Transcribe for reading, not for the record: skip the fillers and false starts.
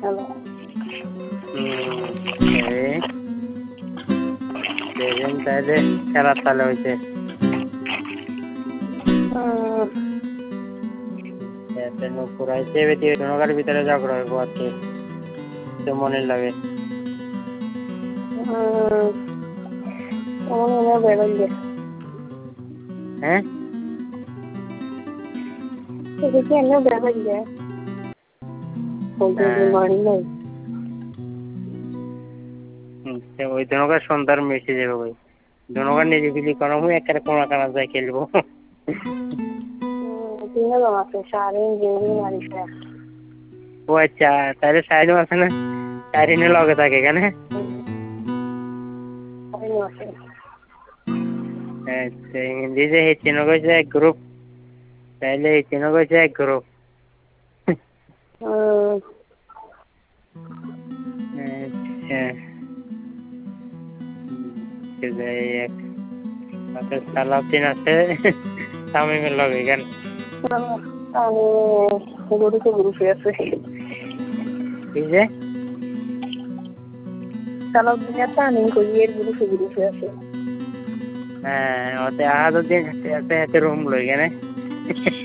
hello এই দেখেন তাহলে খেলার তালে হয়েছে পুরাইছে বেশি নৌকার ভিতরে ঝগড়া হইব আর কি তো মনে লাগে হ্যাঁ ওই জনকার সন্ধ্যার মেসে যাবে ভাই জনকার নিজে বিলি করা মুই একটা কোনা কানা যায় খেলবো ও আচ্ছা তাহলে সাইডও আছে না সাইরিনের লগে থাকে এখানে আচ্ছা হিন্দি যে হেঁচে গেছে এক গ্রুপ তাহলে হেঁচে গেছে এক গ্রুপ আচ্ছা সালাউদ্দিন আছে তামিমের লগে কেন গরুতে গ্রুপে আছে এই যে সালাউদ্দিন আর তামিম কইয়ের গ্রুপে আছে হ্যাঁ ওতে আহাদুদ্দিন হাতে রুম লই কেন